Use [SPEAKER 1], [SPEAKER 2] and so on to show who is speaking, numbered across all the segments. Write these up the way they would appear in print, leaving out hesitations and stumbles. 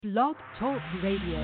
[SPEAKER 1] Blog Talk Radio.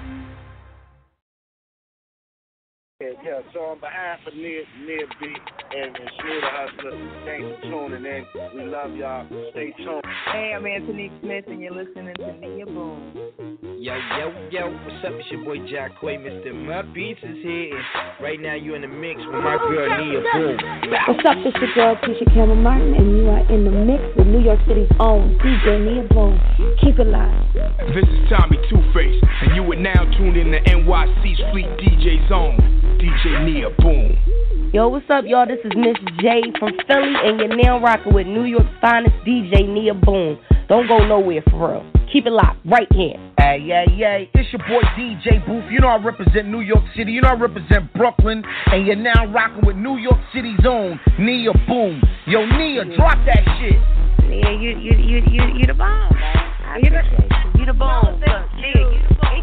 [SPEAKER 2] Yeah, so on behalf of Nia B and Smooth the Hustler, thanks for tuning in. We love y'all. Stay tuned.
[SPEAKER 3] Hey, I'm Anthony Smith, and you're listening to Nia Boom.
[SPEAKER 4] Yo, what's up? It's your boy Jack Quay, Mr. My Beats is here. And right now you're in the mix with my girl Nia Boom.
[SPEAKER 5] What's up? It's your girl Keisha Cameron Martin, and you are in the mix with New York City's own DJ Nia Boom. Keep it live.
[SPEAKER 6] This is Tommy Two-Face, and you are now tuned in to NYC Street DJ Zone. DJ Nia Boom.
[SPEAKER 5] Yo, what's up, y'all? This is Miss J from Philly, and you're now rocking with New York's finest DJ Nia Boom. Don't go nowhere, for real. Keep it locked right here.
[SPEAKER 7] Hey, it's your boy DJ Booth. You know I represent New York City. You know I represent Brooklyn. And you're now rocking with New York City's own Nia Boom. Yo, Nia, drop that shit.
[SPEAKER 3] Nia, you the bomb, man. You the bomb. Look, Nia, you the bomb.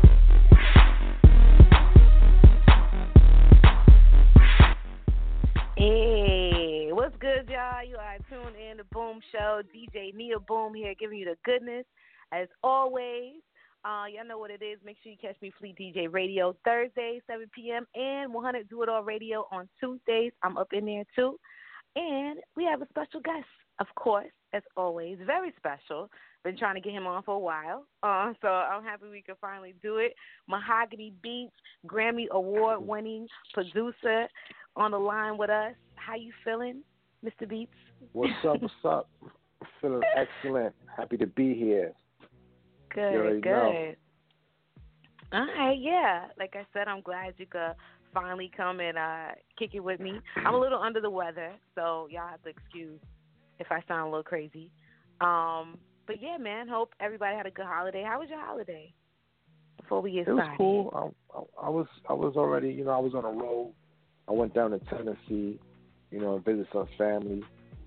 [SPEAKER 3] Hey, what's good, y'all? You are tuned in to Boom Show. DJ Nia Boom here, giving you the goodness. As always, y'all know what it is. Make sure you catch me Fleet DJ Radio Thursdays, 7 p.m. and 100 Do It All Radio on Tuesdays. I'm up in there, too. And we have a special guest, of course, as always. Very special. Been trying to get him on for a while. So I'm happy we could finally do it. Mahogany Beats, Grammy Award-winning producer on the line with us. How you feeling, Mr. Beats?
[SPEAKER 2] What's up? Feeling excellent. Happy to be here.
[SPEAKER 3] Good.
[SPEAKER 2] Know.
[SPEAKER 3] All right, yeah. Like I said, I'm glad you could finally come and kick it with me. I'm a little under the weather, so y'all have to excuse if I sound a little crazy. But yeah, man, hope everybody had a good holiday. How was your holiday? Before we get started.
[SPEAKER 2] It was cool. I was already, I was on a road. I went down to Tennessee, visit some family,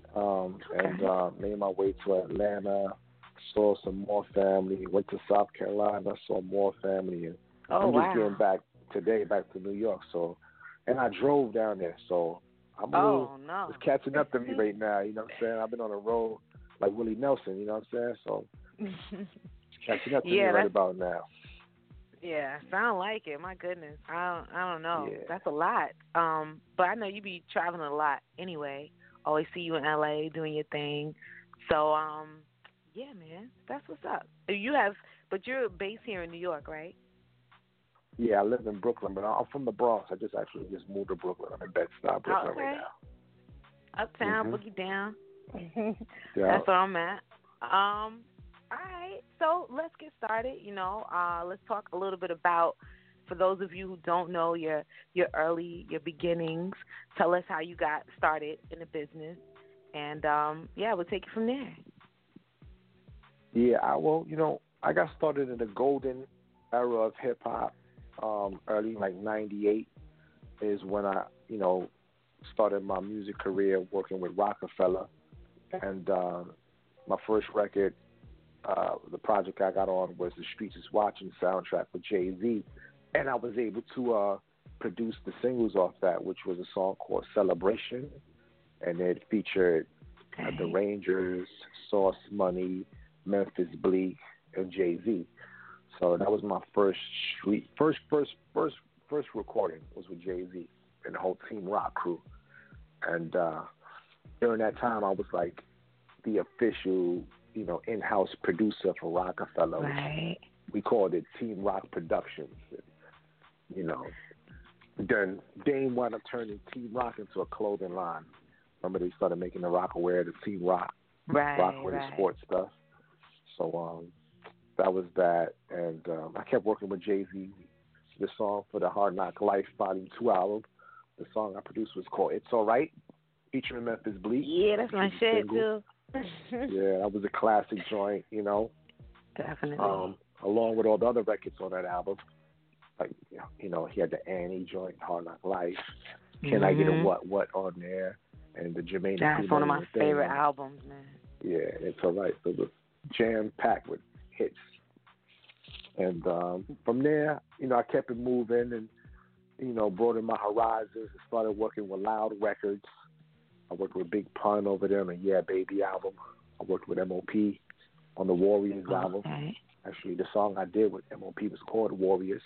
[SPEAKER 2] and made my way to Atlanta. Saw some more family. Went to South Carolina. Saw more family. And I'm just getting back to New York. So, and I drove down there. So I'm it's catching up to me right now. You know what I'm saying? I've been on the road like Willie Nelson. You know what I'm saying? So it's catching up to me right about now.
[SPEAKER 3] Yeah, sound like it. My goodness, I don't know.
[SPEAKER 2] Yeah.
[SPEAKER 3] That's a lot. But I know you be traveling a lot anyway. Always see you in LA doing your thing. So yeah, man, that's what's up. But you're based here in New York, right?
[SPEAKER 2] Yeah, I live in Brooklyn, but I'm from the Bronx. I just moved to Brooklyn. I'm in Bed-Stuy, Brooklyn right now.
[SPEAKER 3] Uptown, boogie down.
[SPEAKER 2] Yeah.
[SPEAKER 3] That's where I'm at. All right, so let's get started. Let's talk a little bit about, for those of you who don't know your beginnings. Tell us how you got started in the business, and we'll take it from there.
[SPEAKER 2] Yeah, I got started in the golden era of hip hop. Early like '98 is when I started my music career working with Rockefeller, and my first record. The project I got on was the Streets Is Watching soundtrack with Jay-Z, and I was able to produce the singles off that, which was a song called Celebration, and it featured the Rangers, Sauce Money, Memphis Bleak, and Jay-Z. So that was my first recording was with Jay-Z and the whole Team Rock crew, and during that time I was like the official in-house producer for Rockefeller.
[SPEAKER 3] Right.
[SPEAKER 2] We called it Team Rock Productions. Then Dame wound up turning Team Rock into a clothing line. Remember they started making the Rockaware, the Team Rock, Rockaware, the sports stuff. So that was that, and I kept working with Jay-Z. The song for the Hard Knock Life Volume 2 album, the song I produced was called It's Alright, featuring Memphis Bleak.
[SPEAKER 3] Yeah, that's my shit too.
[SPEAKER 2] Yeah, that was a classic joint,
[SPEAKER 3] Definitely.
[SPEAKER 2] Along with all the other records on that album. Like, he had the Annie joint, Hard Knock Life. Can I Get a What on there? And the Jermaine.
[SPEAKER 3] That's one of my favorite albums, man.
[SPEAKER 2] Yeah, It's Alright. So it was jam-packed with hits. And from there, I kept it moving and, broadened my horizons and started working with Loud Records. I worked with Big Pun over there on the Yeah Baby album. I worked with MOP on the Warriors album. Actually, the song I did with MOP was called Warriors,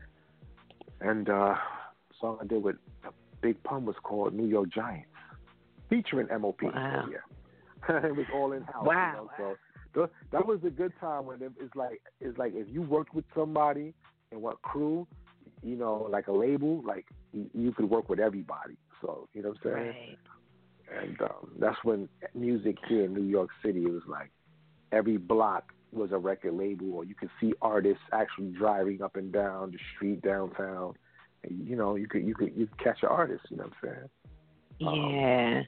[SPEAKER 2] and the song I did with Big Pun was called New York Giants, featuring MOP.
[SPEAKER 3] Wow.
[SPEAKER 2] So, yeah, it was all in house.
[SPEAKER 3] Wow.
[SPEAKER 2] So that was a good time when it's like if you worked with somebody and what crew, like a label, like you could work with everybody. So you know what I'm saying?
[SPEAKER 3] Right.
[SPEAKER 2] And that's when music here in New York City, it was like every block was a record label, or you could see artists actually driving up and down the street downtown. And, you could catch an artist. You know what I'm saying?
[SPEAKER 3] Yeah.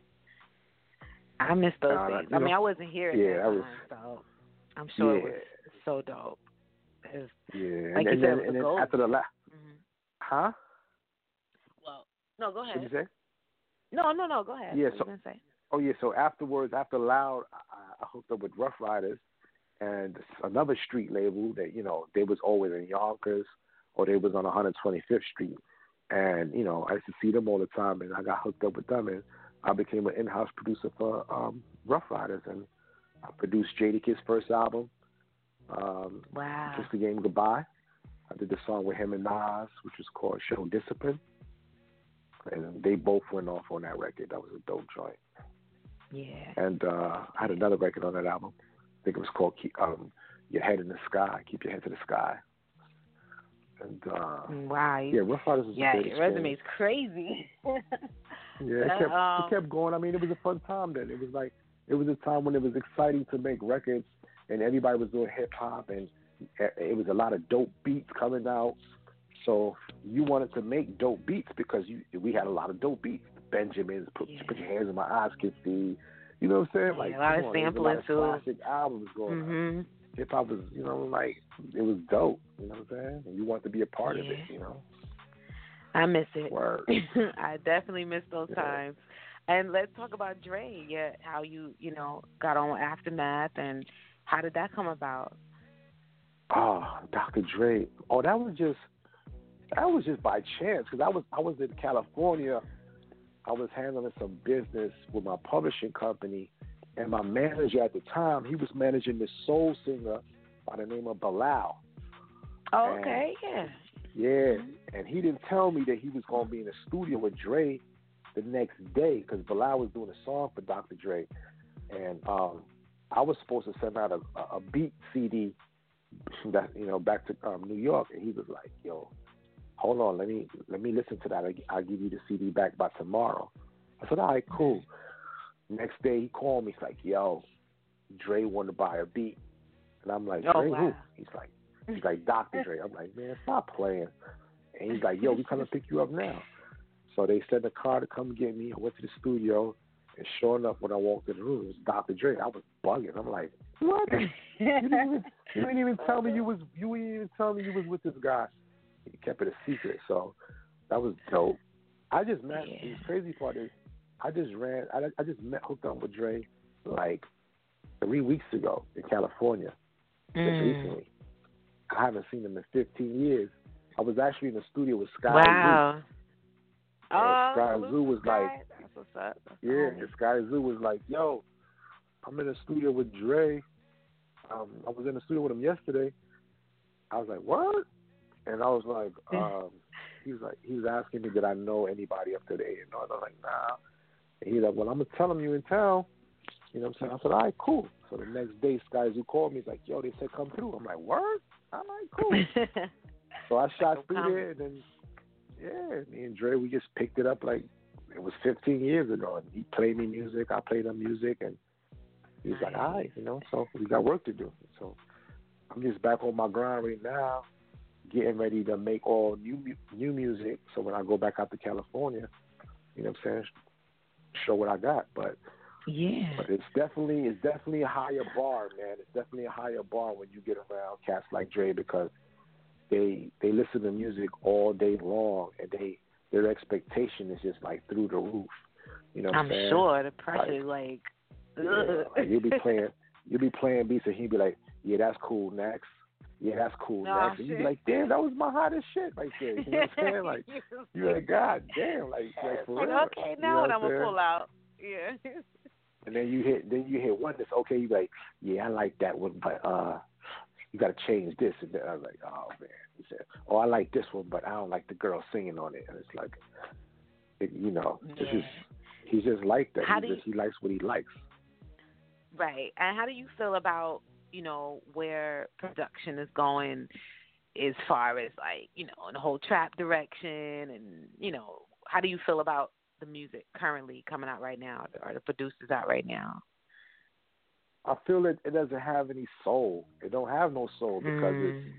[SPEAKER 3] I miss those days. I mean, I wasn't here at that time, so I'm sure it was so dope.
[SPEAKER 2] Yeah.
[SPEAKER 3] Like
[SPEAKER 2] and
[SPEAKER 3] you said,
[SPEAKER 2] then after the last, huh?
[SPEAKER 3] Well, no, go ahead.
[SPEAKER 2] What did you say?
[SPEAKER 3] No, go ahead.
[SPEAKER 2] Yeah.
[SPEAKER 3] What you gonna say?
[SPEAKER 2] So afterwards, after Loud, I hooked up with Rough Riders and another street label that, they was always in Yonkers or they was on 125th Street. And, I used to see them all the time, and I got hooked up with them, and I became an in-house producer for Rough Riders, and I produced Jadakiss' first album,
[SPEAKER 3] Wow.
[SPEAKER 2] Kiss the Game Goodbye. I did the song with him and Nas, which was called Show Discipline, and they both went off on that record. That was a dope joint.
[SPEAKER 3] Yeah.
[SPEAKER 2] And I had another record on that album. I think it was called Your Head in the Sky, Keep Your Head to the Sky. And
[SPEAKER 3] wow.
[SPEAKER 2] Yeah, Rough Riders was a great
[SPEAKER 3] your resume's crazy.
[SPEAKER 2] Yeah, it kept going. I mean, it was a fun time then. It was a time when it was exciting to make records, and everybody was doing hip hop, and it was a lot of dope beats coming out. So you wanted to make dope beats because we had a lot of dope beats. Benjamins, put your hands in my eyes, can see. You know what I'm saying? Like
[SPEAKER 3] a lot of sampling too.
[SPEAKER 2] Classic albums going on. Hip hop was, it was dope. You know what I'm saying? And you want to be a part of it.
[SPEAKER 3] I miss it.
[SPEAKER 2] Word.
[SPEAKER 3] I definitely miss those times. And let's talk about Dre. Yeah, how you got on Aftermath, and how did that come about?
[SPEAKER 2] Oh, Dr. Dre. Oh, that was just by chance, because I was in California. I was handling some business with my publishing company, and my manager at the time, he was managing this soul singer by the name of Bilal.
[SPEAKER 3] Oh, okay, yeah.
[SPEAKER 2] Yeah, and he didn't tell me that he was going to be in the studio with Dre the next day, because Bilal was doing a song for Dr. Dre, and I was supposed to send out a beat CD that back to New York, and he was like, "Yo, hold on, let me listen to that. I'll give you the CD back by tomorrow." I said, "All right, cool." Next day he called me. He's like, "Yo, Dre wanted to buy a beat," and I'm like, "Dre who?" He's like Dr. Dre. I'm like, "Man, stop playing." And he's like, "Yo, we come to pick you up now." So they sent a car to come get me. I went to the studio, and sure enough, when I walked in the room, it was Dr. Dre. I was bugging. I'm like, "What? you didn't even tell me you was with this guy." He kept it a secret. So that was dope. I just met. The crazy part is, I just hooked up with Dre like 3 weeks ago in California. Just recently. I haven't seen him in 15 years. I was actually in the studio with Sky Zoo. And Sky Zoo was like,
[SPEAKER 3] that's what's up.
[SPEAKER 2] and Sky Zoo was like, "Yo, I'm in the studio with Dre. I was in the studio with him yesterday." I was like, "What?" And I was like, he was asking me, did I know anybody up to the A&R? And I was like, "Nah." And he's like, "Well, I'm going to tell him you in town." You know what I'm saying? I said, "All right, cool." So the next day, Sky Zoo called me. He's like, "Yo, they said come through." I'm like, "Word?" I'm like, "Cool." So I shot through there, and then, me and Dre, we just picked it up like it was 15 years ago. And he played me music, I played him music, and he was like, "All right, so we got work to do." So I'm just back on my grind right now, getting ready to make all new music. So when I go back out to California, you know what I'm saying, show what I got. But it's definitely a higher bar, man. It's definitely a higher bar when you get around cats like Dre, because they listen to music all day long, and their expectation is just like through the roof. You know what I'm saying?
[SPEAKER 3] I'm sure the pressure, like
[SPEAKER 2] you'll be playing beats, and he'll be like, "Yeah, that's cool, next. Yeah, that's cool, next." And you'll be like, "Damn, that was my hottest shit right there." You know what I'm saying? Like, you're like, "God damn, like for real."
[SPEAKER 3] Okay, now what I'm gonna pull out? Yeah.
[SPEAKER 2] And then you hit one that's okay. You be like, "Yeah, I like that one, but you got to change this. And then I was like, oh man. He said, oh, I like this one, but I don't like the girl singing on it. And it's like, he's just like that. He likes what he likes.
[SPEAKER 3] Right. And how do you feel about, where production is going as far as like, in the whole trap direction and, how do you feel about the music currently coming out right now or the producers out right now?
[SPEAKER 2] I feel it doesn't have any soul. It don't have no soul because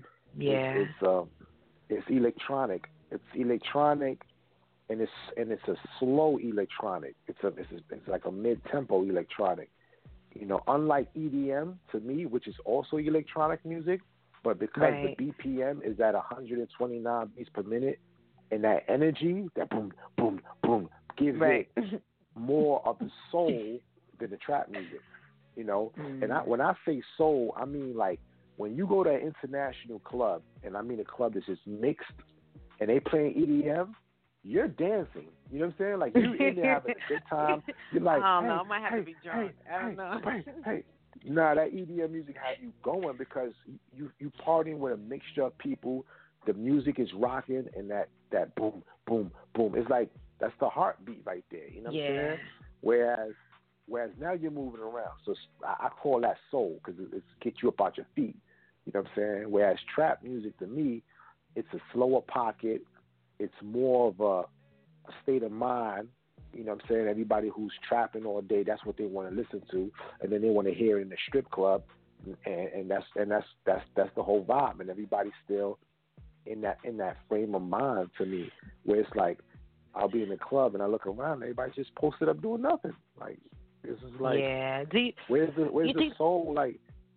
[SPEAKER 2] it's electronic. It's electronic and it's a slow electronic. It's like a mid-tempo electronic. Unlike EDM to me, which is also electronic music, but because the BPM is at 129 beats per minute, and that energy, that boom, boom, boom, gives it more of the soul than the trap music. And when I say soul, I mean like when you go to an international club, and I mean a club that's just mixed, and they playing EDM, you're dancing. You know what I'm saying? Like you in there having a good time. You're like,
[SPEAKER 3] I don't know. I might have to be drunk. I don't know.
[SPEAKER 2] Nah, that EDM music has you going because you partying with a mixture of people. The music is rocking, and that boom, boom, boom. It's like that's the heartbeat right there. You know what I'm saying? Whereas now you're moving around. So I call that soul because it's get you up out your feet. You know what I'm saying? Whereas trap music to me, it's a slower pocket. It's more of a state of mind. You know what I'm saying? Everybody who's trapping all day, that's what they want to listen to, and then they want to hear it in the strip club, and that's the whole vibe. And everybody's still in that frame of mind to me, where it's like I'll be in the club and I look around, and everybody's just posted up doing nothing. Like this is like, where's the soul? Like,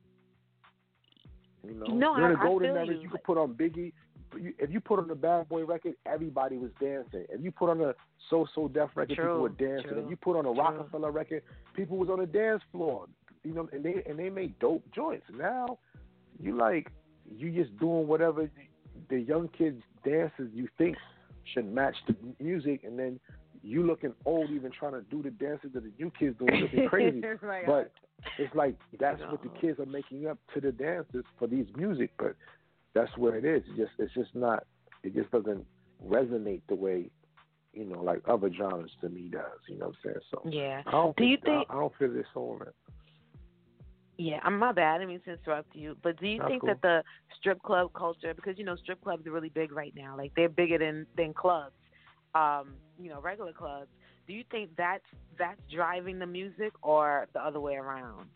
[SPEAKER 2] during the golden era, you could put on Biggie. If you put on the Bad Boy record, everybody was dancing. If you put on a So Def record, people were dancing. If you put on a Rockefeller record, people was on the dance floor. And they made dope joints. Now you just doing whatever the young kids dances you think should match the music, and then you looking old even trying to do the dances that the new kids doing, looking crazy. But it's like that's what the kids are making up to the dances for these music, but that's where it is. It's just not. It just doesn't resonate the way, like other genres to me does. You know what I'm saying? So I don't feel this soul in it.
[SPEAKER 3] Yeah, my bad. I didn't mean to interrupt you. But do you think that the strip club culture, because strip clubs are really big right now, like they're bigger than clubs, regular clubs. Do you think that's driving the music or the other way around?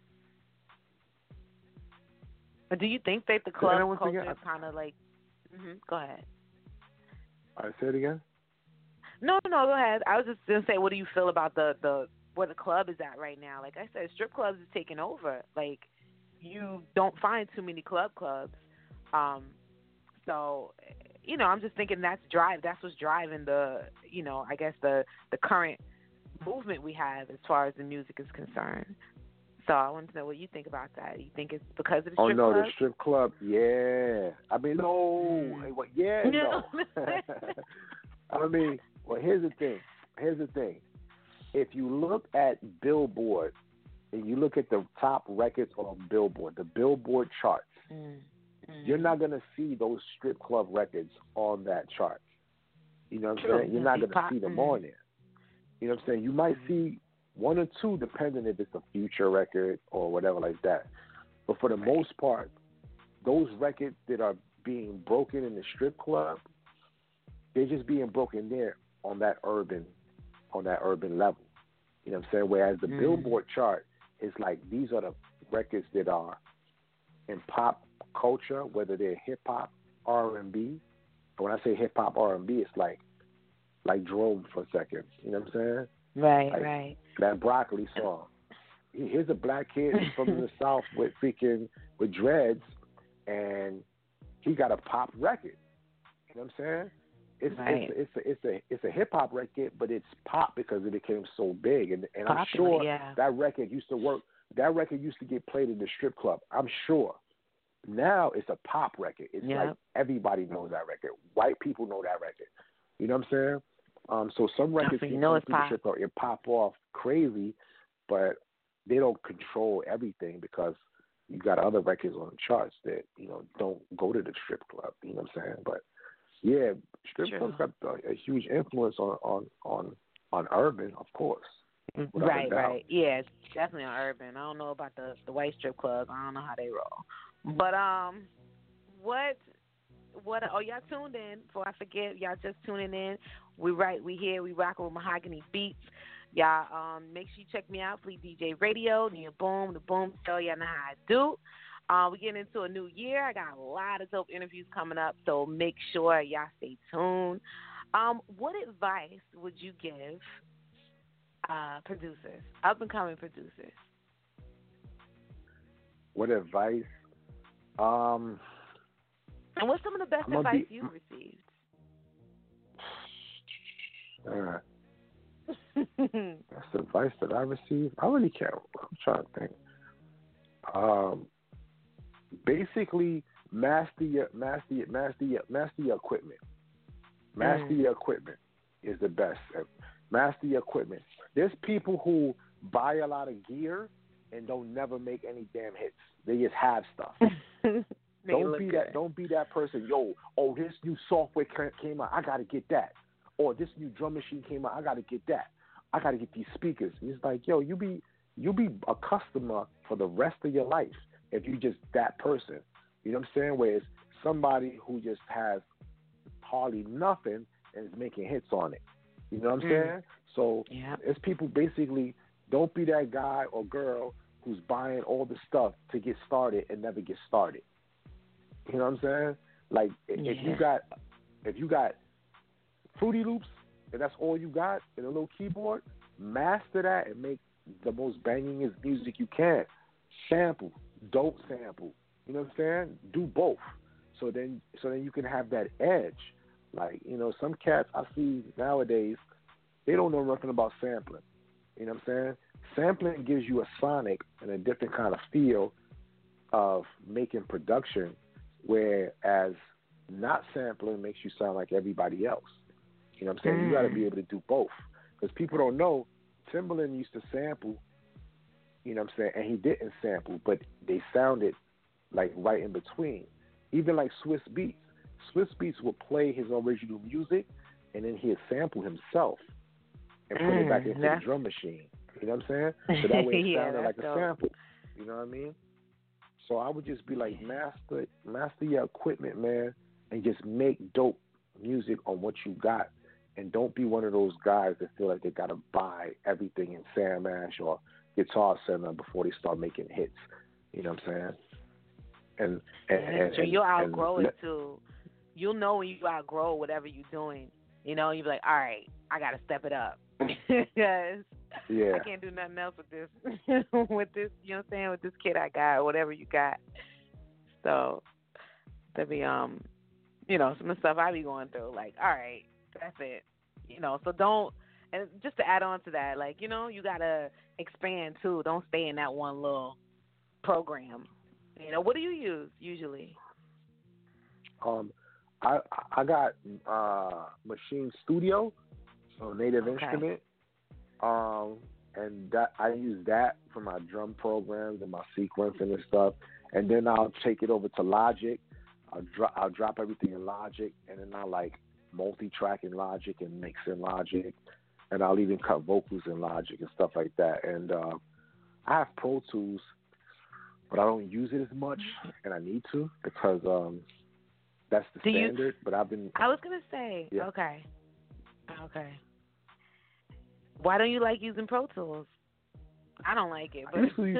[SPEAKER 3] Or do you think that the club culture is kind of like? Go ahead.
[SPEAKER 2] I say it again.
[SPEAKER 3] No, go ahead. I was just gonna say, what do you feel about the where the club is at right now? Like I said, strip clubs is taking over. Like you don't find too many clubs. So I'm just thinking that's what's driving the I guess the current movement we have as far as the music is concerned. So I wanted to know what you think about that. You think it's because of the strip club?
[SPEAKER 2] Oh, no, the strip club, yeah. I mean, no. No. I mean, well, here's the thing. If you look at Billboard and you look at the top records on Billboard, the Billboard charts, you're not going to see those strip club records on that chart. You know what I'm saying? You're not going to see them on there. You know what I'm saying? You might see one or two, depending if it's a Future record or whatever like that. But for the most part, those records that are being broken in the strip club, they're just being broken there on that urban level. You know what I'm saying? Whereas the Billboard chart is like, these are the records that are in pop culture, whether they're hip hop, R&B. When I say hip hop, R&B, it's like Jerome for a second. You know what I'm saying?
[SPEAKER 3] Right.
[SPEAKER 2] That Broccoli song. Here's a black kid from the South with dreads, and he got a pop record. You know what I'm saying? It's a hip hop record, but it's pop because it became so big. And I'm sure that record used to work. That record used to get played in the strip club. I'm sure. Now it's a pop record. It's like everybody knows that record. White people know that record. You know what I'm saying? So some records can come through the strip club and pop off crazy, but they don't control everything because you got other records on the charts that don't go to the strip club. You know what I'm saying? But yeah, strip clubs got a huge influence on urban, of course.
[SPEAKER 3] Right. Yeah, it's definitely on urban. I don't know about the white strip clubs. I don't know how they roll. But what? Oh, y'all tuned in. Before I forget, y'all just tuning in. We here. We rocking with Mahogany Beats. Y'all, make sure you check me out. Fleet DJ Radio, Nia Boom, the Boom Show. Y'all know how I do. We're getting into a new year. I got a lot of dope interviews coming up, so make sure y'all stay tuned. What advice would you give producers, up and coming producers?
[SPEAKER 2] What advice?
[SPEAKER 3] And what's some of the best advice you've received?
[SPEAKER 2] That's the advice that I received. I really can't. I'm trying to think. Basically, master your equipment. Master your equipment is the best. Master your equipment. There's people who buy a lot of gear and don't never make any damn hits. They just have stuff. Don't be that person. This new software came out. I gotta get that. Or this new drum machine came out. I gotta get that. I gotta get these speakers. It's like, you'll be a customer for the rest of your life if you just that person. You know what I'm saying? Whereas somebody who just has hardly nothing and is making hits on it. You know what I'm saying? So it's people basically, don't be that guy or girl who's buying all the stuff to get started and never get started. You know what I'm saying? Like if you got Fruity Loops and that's all you got and a little keyboard, master that and make the most bangingest music you can. Sample, don't sample. You know what I'm saying? Do both. So then you can have that edge. Like, some cats I see nowadays, they don't know nothing about sampling. You know what I'm saying? Sampling gives you a sonic and a different kind of feel of making production, whereas not sampling makes you sound like everybody else. You know what I'm saying? You got to be able to do both. Because people don't know, Timbaland used to sample, you know what I'm saying, and he didn't sample, but they sounded like right in between. Even like Swiss Beats. Swiss Beats would play his original music, and then he'd sample himself and put it back into the drum machine. You know what I'm saying? So that way it sounded like a sample. You know what I mean? So I would just be like, master your equipment, man, and just make dope music on what you got. And don't be one of those guys that feel like they got to buy everything in Sam Ash or Guitar Center before they start making hits. You know what I'm saying? And
[SPEAKER 3] you'll outgrow it too. You'll know when you outgrow whatever you're doing. You'll be like, all right, I got to step it up. Because I can't do nothing else with this. With this, you know what I'm saying, with this kid I got, or whatever you got. So there'll be some of the stuff I be going through, like, all right, that's it. So don't, and just to add on to that, like, you gotta expand too. Don't stay in that one little program. What do you use usually?
[SPEAKER 2] I got Machine Studio, so Native Instrument, and that I use that for my drum programs and my sequencing and stuff. And then I'll take it over to Logic. I'll drop everything in Logic, and then I'll like multi-track in Logic and mix in Logic, and I'll even cut vocals in Logic and stuff like that. And I have Pro Tools, but I don't use it as much, and I need to because that's the standard. But I was gonna say,
[SPEAKER 3] okay. Why don't you like using Pro Tools? I don't like it. But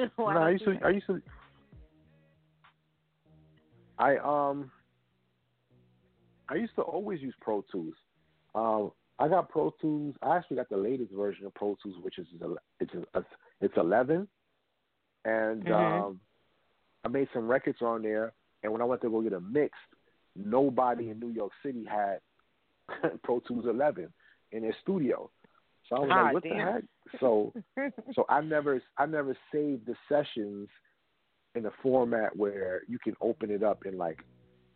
[SPEAKER 2] I used to always use Pro Tools. I got Pro Tools. I actually got the latest version of Pro Tools, which is it's 11, and I made some records on there. And when I went to go get a mix, nobody in New York City had Pro Tools 11 in their studio. So I was like, what the heck? So I never saved the sessions in a format where you can open it up in like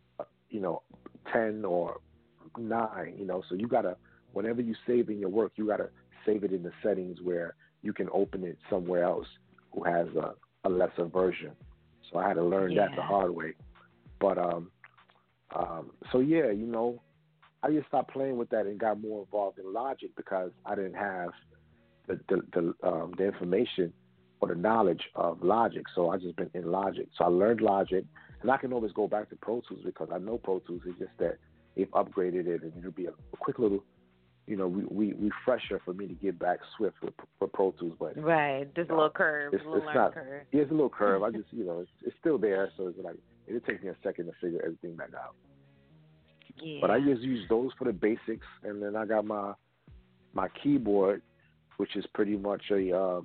[SPEAKER 2] 10 or 9, so you gotta, whenever you save in your work, you gotta save it in the settings where you can open it somewhere else who has a lesser version. So I had to learn that the hard way. But so yeah, you know, I just stopped playing with that and got more involved in Logic because I didn't have the information or the knowledge of Logic. So I just been in Logic. So I learned Logic, and I can always go back to Pro Tools because I know Pro Tools. It's just that they've upgraded it, and it'll be a quick little, you know, refresher for me to get back swift with Pro Tools. But
[SPEAKER 3] right, just a little curve,
[SPEAKER 2] it's not. Curve. Yeah, it's a little curve. I just, you know, it's still there. So it's like it'll take me a second to figure everything back out.
[SPEAKER 3] Yeah.
[SPEAKER 2] But I just use those for the basics, and then I got my keyboard, which is pretty much a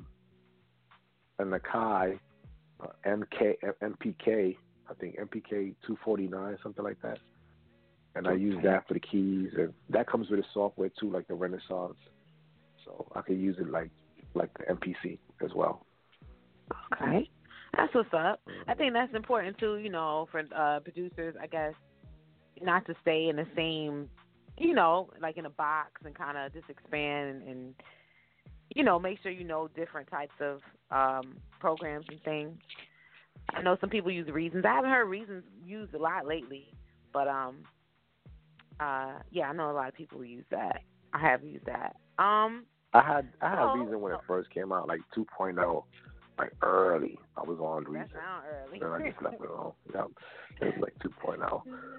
[SPEAKER 2] Nakai MPK, I think MPK 249, something like that. And I use that for the keys, and that comes with the software too, like the Renaissance. So I can use it like the MPC as well.
[SPEAKER 3] Okay, that's what's up. I think that's important too, you know, for producers, I guess, not to stay in the same, you know, like in a box and kind of just expand and, you know, make sure you know different types of programs and things. I know some people use Reasons. I haven't heard Reasons used a lot lately, but yeah, I know a lot of people use that. I have used that.
[SPEAKER 2] I had Reason when it first came out, like 2.0, like early. I was on Reason.
[SPEAKER 3] That sounds early.
[SPEAKER 2] Then I just left it alone. Yeah, it was like 2.0.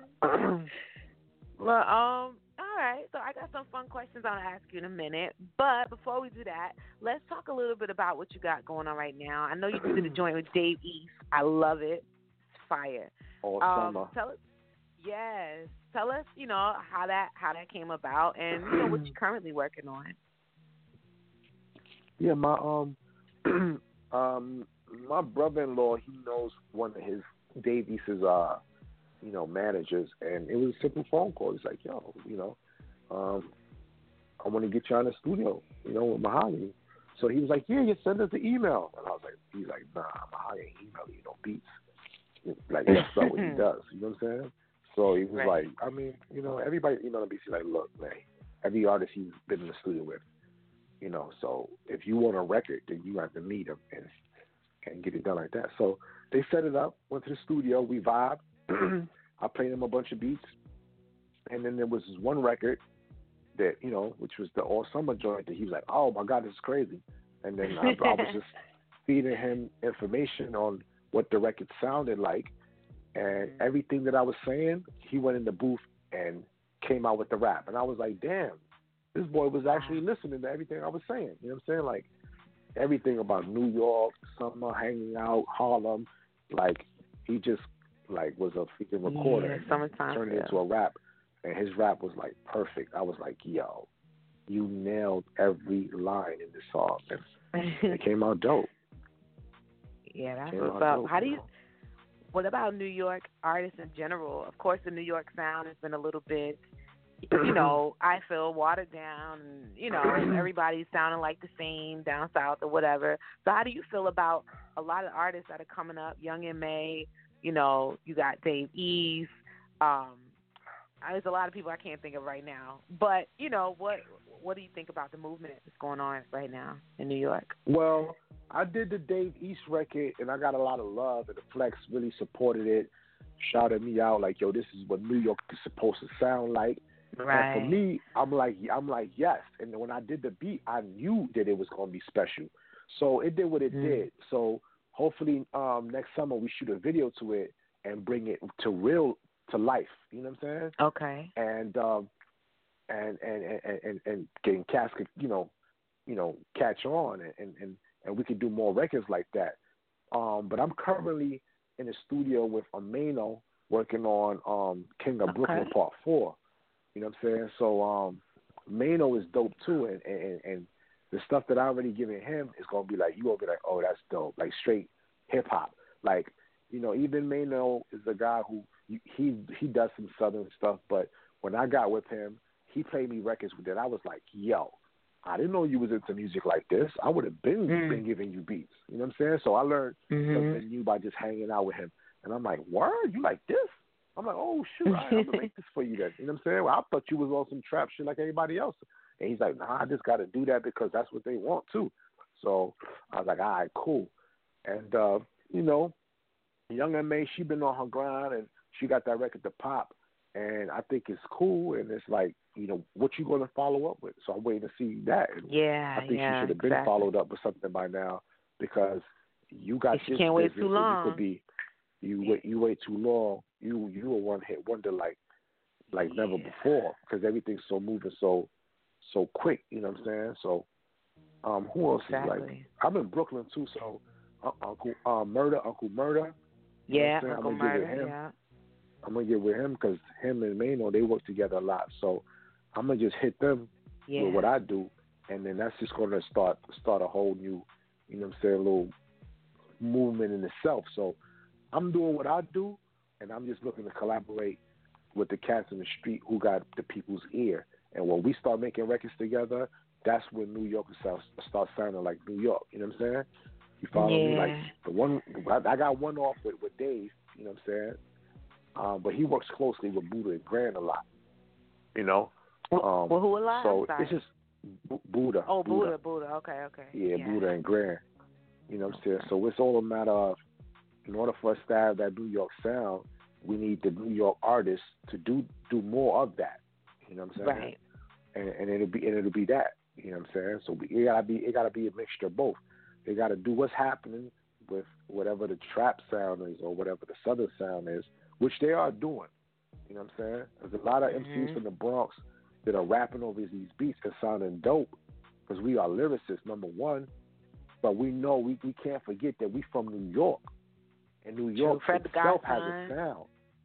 [SPEAKER 3] Well, all right. So I got some fun questions I'll ask you in a minute. But before we do that, let's talk a little bit about what you got going on right now. I know you did a joint with Dave East. I love it. It's fire.
[SPEAKER 2] All summer.
[SPEAKER 3] Tell us, you know, how that came about, and you know what you're currently working on.
[SPEAKER 2] Yeah, my my brother-in-law, he knows one of his Dave East's you know, managers, and it was a simple phone call. He's like, yo, you know, I want to get you on the studio, you know, with Mahogany. So he was like, yeah, you send us the email. And I was like, he's like, nah, Mahogany email you no beats. Like, that's not what he does. You know what I'm saying? So he was like, I mean, you know, everybody email beats. He's like, look, man, every artist he's been in the studio with, you know, so if you want a record, then you have to meet him and get it done like that. So they set it up, went to the studio, we vibed. I played him a bunch of beats, and then there was this one record that, you know, which was the All Summer joint that he was like, oh my God, this is crazy. And then I was just feeding him information on what the record sounded like, and everything that I was saying, he went in the booth and came out with the rap. And I was like, damn, this boy was actually listening to everything I was saying. You know what I'm saying? Like, everything about New York, summer, hanging out, Harlem, like, he just, like, was a freaking recorder and turned it into a rap. And his rap was, like, perfect. I was like, yo, you nailed every line in this song. And it came out dope.
[SPEAKER 3] Yeah, that's what's up. How do you... What about New York artists in general? Of course, the New York sound has been a little bit, you know, I feel watered down. And, you know, everybody's sounding like the same down south or whatever. So how do you feel about a lot of artists that are coming up, Young M.A., you know, you got Dave East. There's a lot of people I can't think of right now. But, you know, what do you think about the movement that's going on right now in New York?
[SPEAKER 2] Well, I did the Dave East record, and I got a lot of love, and the Flex really supported it, shouted me out like, yo, this is what New York is supposed to sound like.
[SPEAKER 3] Right.
[SPEAKER 2] And for me, I'm like, yes. And when I did the beat, I knew that it was going to be special. So it did what it did. So hopefully next summer we shoot a video to it and bring it to life. You know what I'm saying?
[SPEAKER 3] Okay.
[SPEAKER 2] And getting cats could, you know, catch on and we could do more records like that. But I'm currently in the studio with Amano working on King of Brooklyn Part 4. You know what I'm saying? So Mano is dope too, and the stuff that I already given him is gonna be like, you gonna be like, oh, that's dope, like straight hip hop. Like, you know, even Mano is a guy who he does some southern stuff, but when I got with him, he played me records that I was like, yo, I didn't know you was into music like this. I would have been giving you beats. You know what I'm saying? So I learned something new by just hanging out with him. And I'm like, word? You like this? I'm like, oh, shoot, I'm going to make this for you then. You know what I'm saying? Well, I thought you was on some trap shit like everybody else. And he's like, nah, I just got to do that because that's what they want too. So I was like, all right, cool. And, you know, Young M.A., she been on her grind, and she got that record to pop, and I think it's cool, and it's like, what you going to follow up with? So I'm waiting to see that. And
[SPEAKER 3] yeah,
[SPEAKER 2] I think she should have been followed up with something by now, because you got
[SPEAKER 3] she can't wait too long.
[SPEAKER 2] You could be, you wait too long. You a one hit wonder like never before, because everything's so moving so quick. You know what I'm saying? So, who else is like? I'm in Brooklyn too, so Uncle Murder.
[SPEAKER 3] Yeah,
[SPEAKER 2] Uncle
[SPEAKER 3] Murder. Yeah.
[SPEAKER 2] I'm gonna get with him because him and Mano, they work together a lot. So I'm gonna just hit them with what I do, and then that's just gonna start a whole new, little movement in itself. So I'm doing what I do, and I'm just looking to collaborate with the cats in the street who got the people's ear. And when we start making records together, that's when New York will start sounding like New York. You know what I'm saying? You follow me? Like the one I got one off with Dave. You know what I'm saying? But he works closely with Buddha and Grand a lot.
[SPEAKER 3] Well, who a lot?
[SPEAKER 2] So it's just Buddha.
[SPEAKER 3] Oh, Buddha. Okay.
[SPEAKER 2] Yeah, Buddha and Grand. You know what I'm saying? So it's all a matter of, in order for us to have that New York sound, we need the New York artists to do more of that. You know what I'm saying?
[SPEAKER 3] Right.
[SPEAKER 2] And it'll be that. You know what I'm saying? So it gotta be a mixture of both. They gotta do what's happening with whatever the trap sound is or whatever the southern sound is, which they are doing. You know what I'm saying? There's a lot of MCs from the Bronx that are rapping over these beats and sounding dope, because we are lyricists, number one. But we know we can't forget that we from New York, and New York itself has a sound.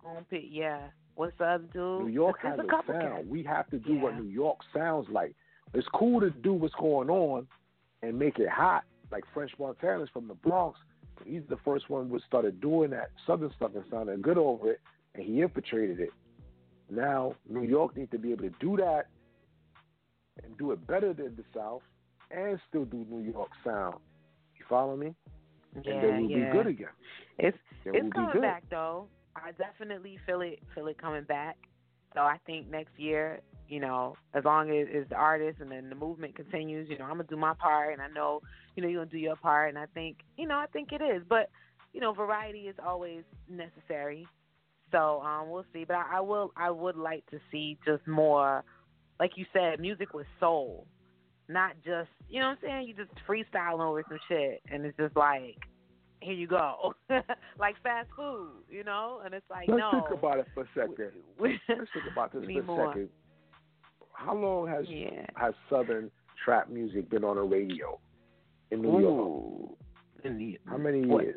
[SPEAKER 3] What's the other dude?
[SPEAKER 2] New York has a sound. We have to do what New York sounds like. It's cool to do what's going on and make it hot, like French Montana's from the Bronx. He's the first one who started doing that southern stuff and sounding good over it, and he infiltrated it. Now, New York needs to be able to do that and do it better than the South and still do New York sound. You follow me?
[SPEAKER 3] Yeah,
[SPEAKER 2] and then we'll be good again.
[SPEAKER 3] It's coming back, though. I definitely feel it coming back. So I think next year, as long as the artist and then the movement continues, I'm going to do my part, and I know, you're going to do your part, and I think it is. But, variety is always necessary. So we'll see. But I would like to see just more, like you said, music with soul. Not just, you know what I'm saying, you just freestyling over some shit, and it's just like, here you go. Like fast food, and it's like,
[SPEAKER 2] Let's think about it for a second. Let's think about this for a second. How long has Southern trap music been on the radio in New York? How many years?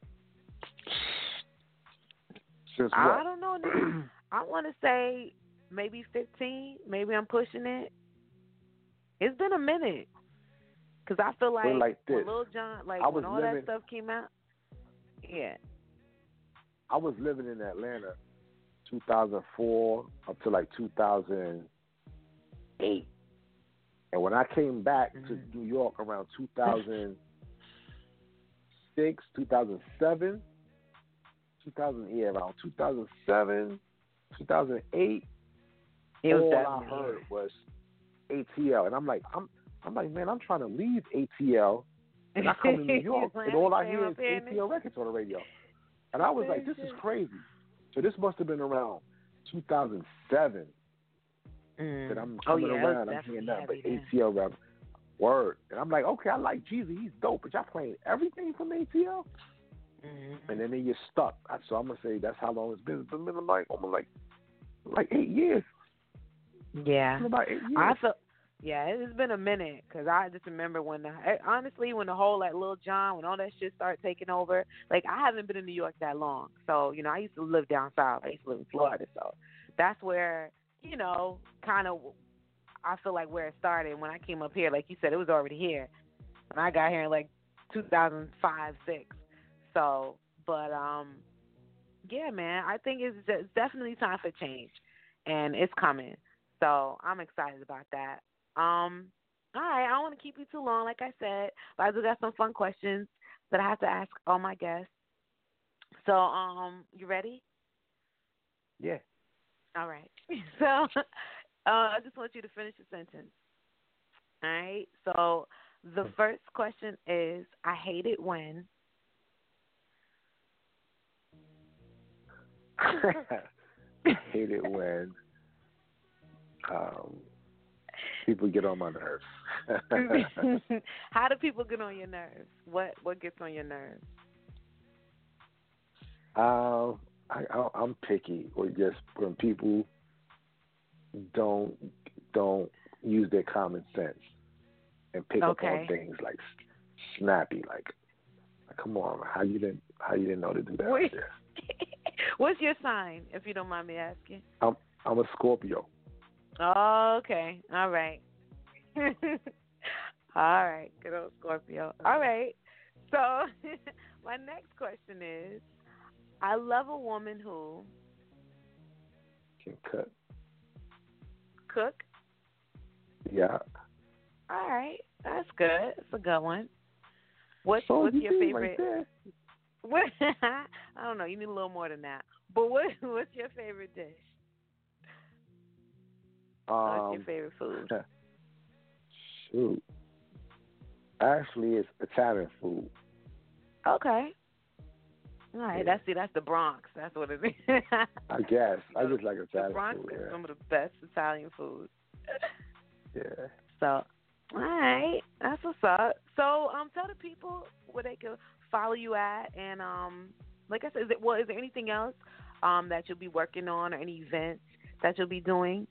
[SPEAKER 2] Since what?
[SPEAKER 3] I don't know. I want to say maybe 15. Maybe I'm pushing it. It's been a minute. Because I feel like when Lil Jon, when all that stuff came out,
[SPEAKER 2] I was living in Atlanta 2004 up to 2008. And when I came back to New York around 2006, 2007, around 2007, 2008, all I heard was ATL. And I'm like, man, I'm trying to leave ATL, and I come to New York, and all I hear is ATL records on the radio. And I was like, this is crazy. So this must have been around 2007 that I'm coming around. I'm hearing nothing but ATL rap. Word. And I'm like, okay, I like Jeezy. He's dope, but y'all playing everything from ATL? And then they get stuck. So I'm going to say that's how long it's been. It's been almost like 8 years.
[SPEAKER 3] Yeah.
[SPEAKER 2] About 8 years.
[SPEAKER 3] It's been a minute, because I just remember when the whole Lil Jon, when all that shit started taking over, I haven't been in New York that long. So, I used to live down south. I used to live in Florida. So that's where, kind of, I feel like where it started. When I came up here, like you said, it was already here. And I got here in 2005, 6. So, but, yeah, man, I think it's definitely time for change, and it's coming. So I'm excited about that. All right, I don't want to keep you too long, like I said, but I do got some fun questions that I have to ask all my guests. So, you ready?
[SPEAKER 2] Yeah.
[SPEAKER 3] All right. So, I just want you to finish the sentence. All right. So, the first question is, I hate it when.
[SPEAKER 2] I hate it when people get on my nerves.
[SPEAKER 3] How do people get on your nerves? What gets on your nerves?
[SPEAKER 2] I'm picky, or just when people don't use their common sense and pick up on things like snappy, like come on, how you didn't know to do that right there?
[SPEAKER 3] What's your sign, if you don't mind me asking?
[SPEAKER 2] I'm a Scorpio.
[SPEAKER 3] Oh, okay. All right. All right. Good old Scorpio. All right. So my next question is, I love a woman who
[SPEAKER 2] can cook.
[SPEAKER 3] Cook?
[SPEAKER 2] Yeah.
[SPEAKER 3] All right. That's good. That's a good one. What's your favorite?
[SPEAKER 2] Right
[SPEAKER 3] what? I don't know. You need a little more than that. But what's your favorite dish? What's your favorite food?
[SPEAKER 2] Shoot. Actually, it's Italian food.
[SPEAKER 3] Okay. All right.
[SPEAKER 2] Yeah.
[SPEAKER 3] That's the Bronx. That's what it is.
[SPEAKER 2] I guess. I just like Italian
[SPEAKER 3] the Bronx
[SPEAKER 2] food.
[SPEAKER 3] is
[SPEAKER 2] Yeah.
[SPEAKER 3] some of the best Italian food.
[SPEAKER 2] Yeah.
[SPEAKER 3] So, all right. That's what's up. So, tell the people where they can follow you at, and like I said, is there anything else that you'll be working on, or any events that you'll be doing?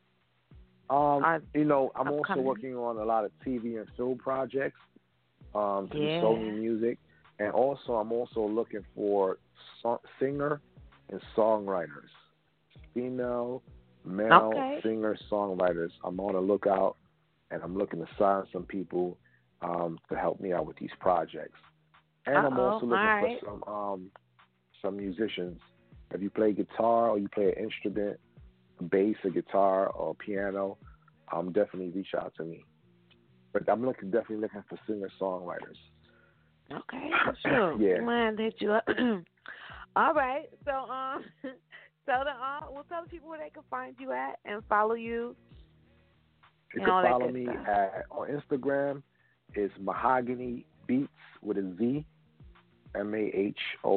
[SPEAKER 2] I'm also
[SPEAKER 3] upcoming?
[SPEAKER 2] working on a lot of TV and film projects through
[SPEAKER 3] Yeah.
[SPEAKER 2] Sony Music, and also I'm also looking for singer and songwriters, female, male singer songwriters. I'm on the lookout, and I'm looking to sign some people to help me out with these projects. And I'm also looking for some musicians. If you play guitar or you play an instrument, bass, or guitar, or piano, definitely reach out to me. But I'm definitely looking for singer-songwriters.
[SPEAKER 3] Okay, sure.
[SPEAKER 2] Yeah.
[SPEAKER 3] I'm glad to hit you up. All right. So, tell the people where they can find you at and follow you.
[SPEAKER 2] You can follow me on Instagram. It's Mahogany Beats with a Z, MAHOGANY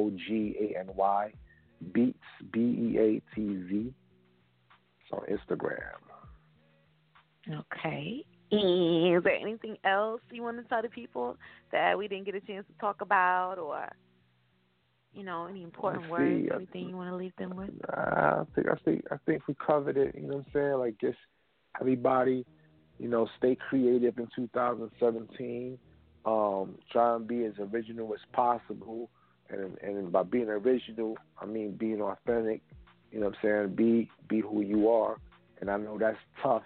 [SPEAKER 2] Beats, BEATZ. It's on Instagram.
[SPEAKER 3] Okay. Is there anything else you want to tell the people that we didn't get a chance to talk about, or any important words, anything you want to leave them with?
[SPEAKER 2] I think we covered it. You know what I'm saying? Like, just everybody, stay creative in 2017. Try and be as original as possible, and by being original, I mean being authentic. You know what I'm saying? Be who you are, and I know that's tough.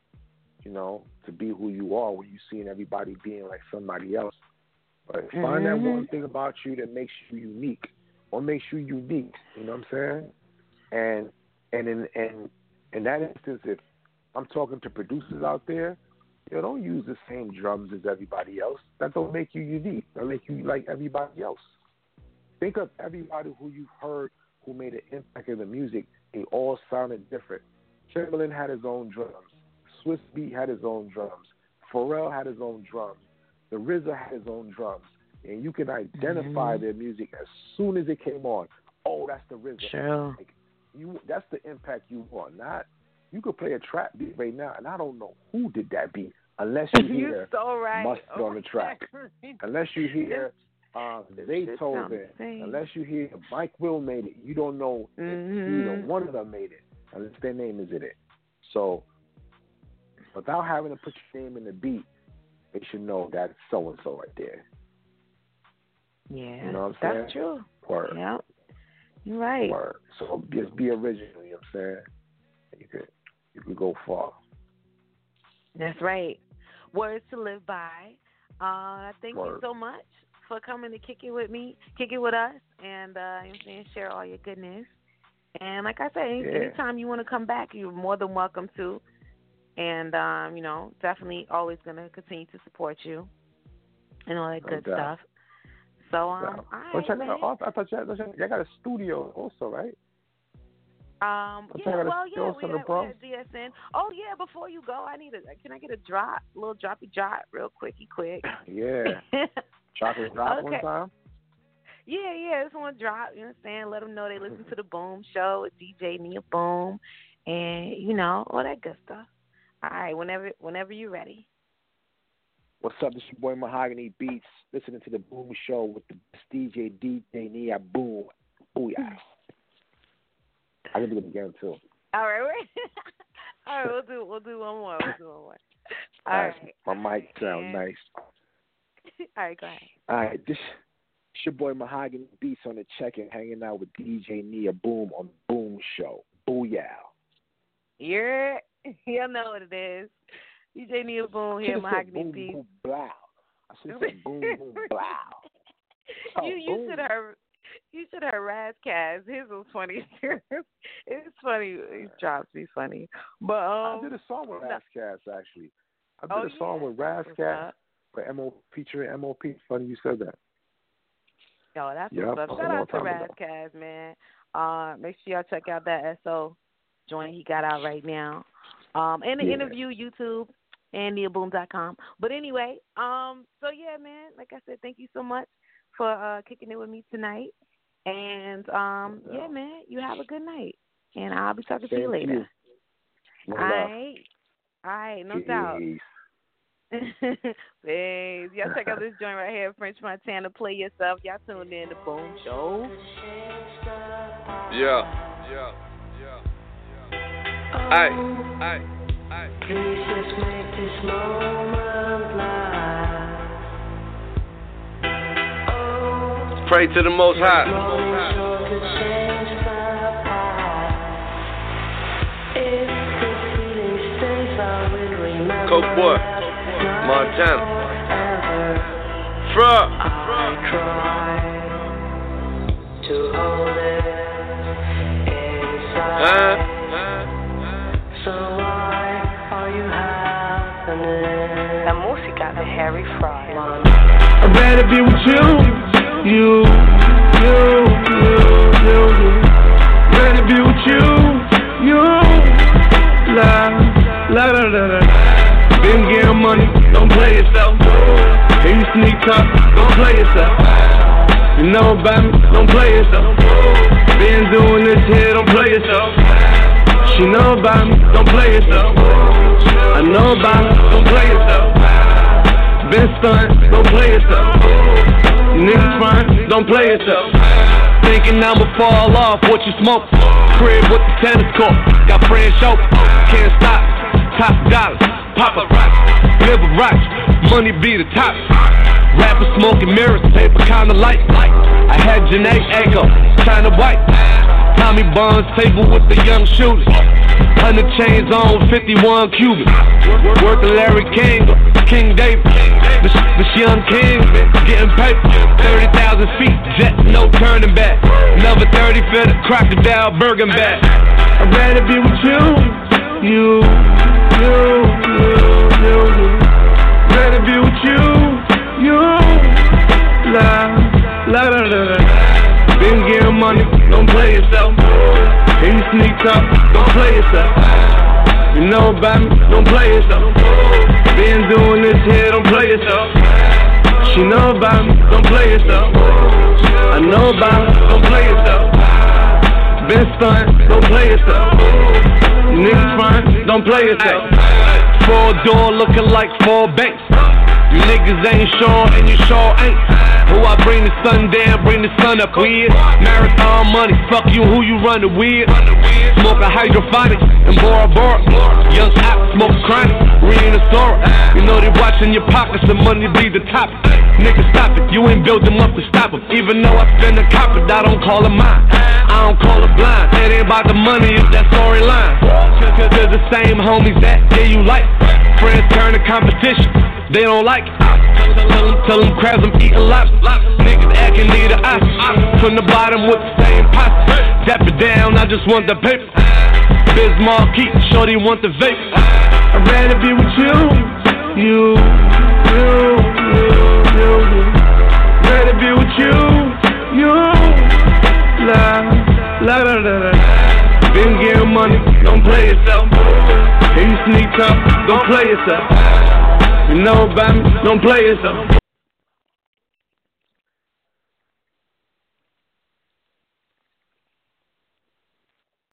[SPEAKER 2] To be who you are when you're seeing everybody being like somebody else. But find that one thing about you that makes you unique, or makes you unique. You know what I'm saying? And in that instance, if I'm talking to producers out there, don't use the same drums as everybody else. That don't make you unique. That make you like everybody else. Think of everybody who you've heard who made an impact in the music. They all sounded different. Timbaland had his own drums. Swiss Beat had his own drums. Pharrell had his own drums. The RZA had his own drums. And you can identify their music as soon as it came on. Oh, that's the RZA.
[SPEAKER 3] Sure.
[SPEAKER 2] Like, that's the impact you want. Not, you could play a trap beat right now, and I don't know who did that beat unless you hear Mustard on the track. Unless you hear Beethoven. Unless you hear Mike Will made it. You don't know if either one of them made it unless their name is in it. So, without having to put your name in the beat, they should know that it's so-and-so right there.
[SPEAKER 3] Yeah,
[SPEAKER 2] you know what I'm saying?
[SPEAKER 3] That's true.
[SPEAKER 2] Word.
[SPEAKER 3] Yeah, you're right.
[SPEAKER 2] Word. So just be original, you know what I'm saying? You could go far.
[SPEAKER 3] That's right. Words to live by. Thank you so much for coming to kick it with me, kick it with us, and share all your goodness. And like I said, anytime you want to come back, you're more than welcome to. And, definitely always going to continue to support you and all that good stuff. So, all right,
[SPEAKER 2] I thought y'all got a studio also, right?
[SPEAKER 3] We had DSN. Oh, yeah, before you go, can I get a little droppy drop real quick?
[SPEAKER 2] Yeah. Chocolate drop one time?
[SPEAKER 3] Yeah, this one drop, you know what I'm saying? Let them know they listen to the Boom Show with DJ Nia Boom and, you know, all that good stuff. All right, whenever you're ready.
[SPEAKER 2] What's up? This is your boy Mahogany Beats, listening to the Boom Show with the best DJ Nia Boom. Booyah. I can do it again, too.
[SPEAKER 3] All right, all right, we'll do one more. All right.
[SPEAKER 2] My mic sounds nice.
[SPEAKER 3] All right, go ahead.
[SPEAKER 2] All right, this your boy Mahogany Beats on the check-in, hanging out with DJ Nia Boom on the Boom Show. Booyah.
[SPEAKER 3] You know what it is. DJ Nia Boom here, Mahogany Beats.
[SPEAKER 2] Boom, blow. I should have said boom, boom, blow.
[SPEAKER 3] You should have heard Razcast. His was funny. It's funny. His drops be funny. But
[SPEAKER 2] I did a song with Razcast, actually. I did a song with Razcast featuring MOP. Funny you said that.
[SPEAKER 3] Yo, that's what's up. Shout out to Razcast, man. Make sure y'all check out that SO joint he got out right now. And the interview, YouTube, and NiaBoom.com. But anyway, so yeah, man, like I said, thank you so much for kicking it with me tonight. And, yeah, man, you have a good night. And I'll be talking to you later. All right, no doubt. Please. Y'all check out this joint right here, French Montana. Play yourself. Y'all tuned in to Boom Show.
[SPEAKER 8] Yeah. Hey. Please just make this moment last. Pray to the Most High. Coke Boy, Montana. Frog. To hold it inside. So why are you happening?
[SPEAKER 5] La música de Harry Fry.
[SPEAKER 6] I'd rather be with you. Rather be with you. La. Been getting money, don't play yourself. Hey, you sneak talk, don't play yourself. You know about me, don't play yourself. Been doing this here, don't play yourself. She know about me, don't play yourself. I know about me, don't play yourself. Been stunned, don't play yourself. You niggas fine, don't play yourself. Thinking I'ma fall off what you smoke. Crib with the tennis court, got friends show. Can't stop, top dollars, papa rock, live a rock, money be the top. Rapper smoking mirrors, paper kinda light. I had Janae Echo, China White. Tommy Bonds table with the young shooters. 100 chains on, 51 Cuban. Working Larry King, King David. This young king, getting paper. 30,000 feet, jet, no turning back. Another 30 for the crocodile Bergen back. I'd rather be with you. Rather be with you. La. Been getting money, don't play yourself. Hey, you sneak talk, don't play yourself. You know about me, don't play yourself. Been doing this here, don't play yourself. She know about me, don't play yourself. I know about me, don't play yourself. Been stunned, don't play yourself. Niggas fine, don't play yourself. 4-door looking like 4 banks. You niggas ain't sure and you sure ain't. Who I bring the sun down, bring the sun up with. Marathon money, fuck you, who you running with. Smoking hydroponics and Bora Bora. Young app, smoke chronic, reading the story. You know they watching your pockets, the money be the topic. Nigga stop it, you ain't build them up to stop them. Even though I spend a cop it, I don't call it mine. I don't call it blind, it ain't about the money, it's that storyline. Cause they're the same homies that yeah you like. Friends turn to competition, they don't like it. Tell them crabs I'm eating lobster. Niggas acting need an eye. From the bottom with the same pasta. Dap it down, I just want the paper. Bismarck keep, shorty want the vape. I'd rather be with you. Rather be with you. La. Been getting money, don't play yourself. Hey, you sneak talk, don't play yourself. You know about me, don't play yourself.